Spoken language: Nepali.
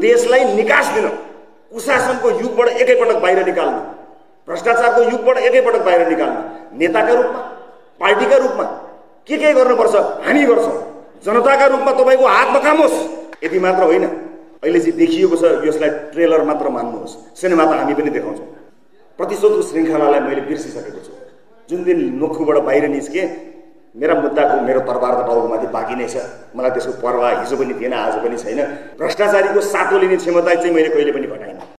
देशलाई निकास दिन, कुशासनको युगबाट एकैपटक बाहिर निकाल्न, भ्रष्टाचारको युगबाट एकैपटक बाहिर निकाल्न नेताका रूपमा, पार्टीका रूपमा के गर्नुपर्छ हामी गर्छौँ। जनताका रूपमा तपाईँको हात नकामोस्। यति मात्र होइन, अहिले चाहिँ देखिएको छ, यसलाई ट्रेलर मात्र मान्नुहोस्, सिनेमा त हामी पनि देखाउँछौँ। प्रतिशोधको श्रृङ्खलालाई मैले बिर्सिसकेको छु। जुन दिन नोखुबाट बाहिर निस्के मेरा मुद्दाको मेरो तरबार त टाउकोमाथि बाँकी नै छ। मलाई त्यसको परवाह हिजो पनि थिएन, आज पनि छैन। भ्रष्टाचारीको सातो लिने क्षमता चाहिँ मैले कहिले पनि घटाइनँ।